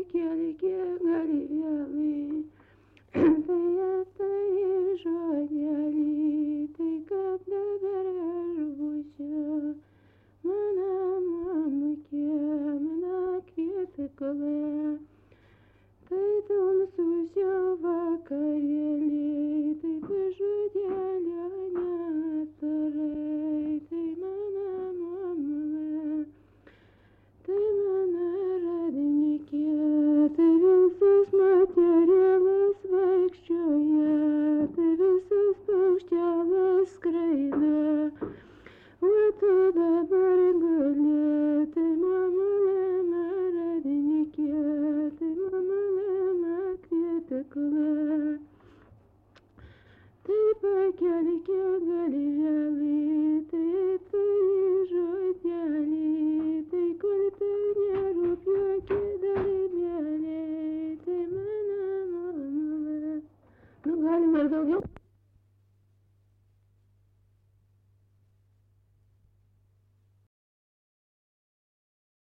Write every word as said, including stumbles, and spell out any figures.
pakelgi galvelį, tai tai žodėlį, tai kad dabar aš būsiu, mano mamukė, mano kvietiklė. Tai tamsusio vakarėliai, tai pažodėlio neatsarai, tai mano mamulė, tai mano radininkė, tai visas materialas vaikščioja, tai visas paukštelis skraido, o tu dabar gali, tai mamulė, mano radininkė, tai mamulė, mano kvietiklė. Tai pakelki galvelį,